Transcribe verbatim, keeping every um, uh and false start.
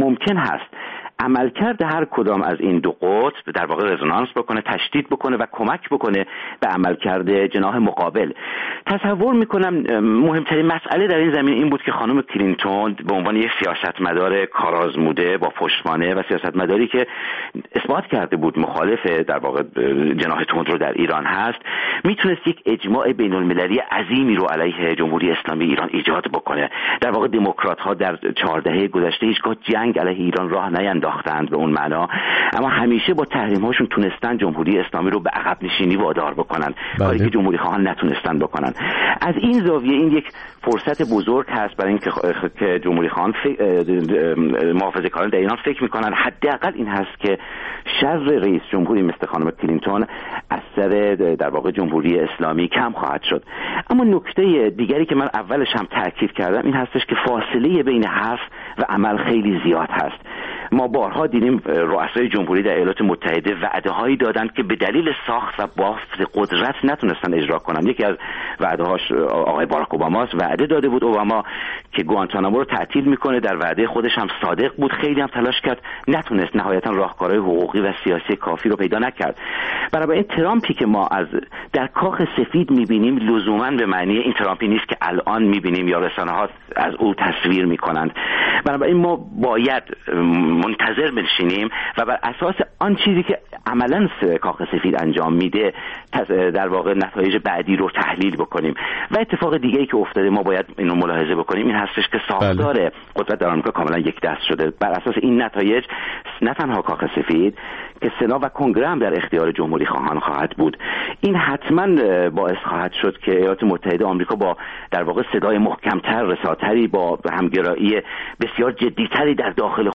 ممکن هست عملکرد هر کدام از این دو قطب در واقع رزونانس بکنه، تشدید بکنه و کمک بکنه به عملکرد جناح مقابل. تصور میکنم مهمترین مسئله در این زمین این بود که خانم کلینتون به عنوان یک سیاستمدار کارآزموده با پشتوانه و سیاستمداری که اثبات کرده بود مخالف در واقع جناح تندرو در ایران هست، میتونست یک اجماع بین المللی عظیمی رو علیه جمهوری اسلامی ایران ایجاد بکنه. در واقع دموکرات ها در چهار دهه گذشته هیچگاه جنگ علیه ایران راه نینداختند به اون معنا، اما همیشه با تحریم هاشون تونستن جمهوری اسلامی رو به عقب نشینی وادار بکنن، کاری که جمهوری خواهان نتونستن بکنن. از این زاویه این یک فرصت بزرگ هست برای اینکه که جمهوری خواهان محافظه‌کاران در ایران فکر میکنن حداقل این هست که شر رئیس جمهوری مثل خانم کلینتون از سر در واقع جمهوری اسلامی کم خواهد شد. اما نکته دیگری که من اولش هم تاکید کردم این هستش که فاصله بین حرف و عمل خیلی زیاد هست. ما بارها دیدیم رؤسای جمهوری در ایالات متحده وعده‌هایی دادند که به دلیل ساخت و بافت قدرت نتونستن اجرا کنن. یکی از وعده‌هاش آقای باراک اوباماست. وعده داده بود اوباما که گوانتانامو رو تعطیل میکنه، در وعده خودش هم صادق بود، خیلی هم تلاش کرد، نتونست، نهایتا راهکارهای حقوقی و سیاسی کافی رو پیدا نکرد. بنابراین ترامپی که ما از در کاخ سفید میبینیم لزوما به معنی این ترامپی نیست که الان میبینیم یا رسانه‌ها از او تصویر میکنند. بنابراین ما باید منتظر بنشینیم و بر اساس آن چیزی که عملاً کاخ سفید انجام میده در واقع نتایج بعدی رو تحلیل بکنیم. و اتفاق دیگه‌ای که افتاده ما باید اینو ملاحظه بکنیم این هستش که ساختار بله. قدرت در آمریکا کاملا یک دست شده. بر اساس این نتایج نه تنها کاخ سفید که سنا و کنگره هم در اختیار جمهوری خواهان خواهد بود. این حتما باعث خواهد شد که ایالات متحده آمریکا با در واقع صدای محکمتر، رساتری، با همگرایی بسیار جدیتری در داخل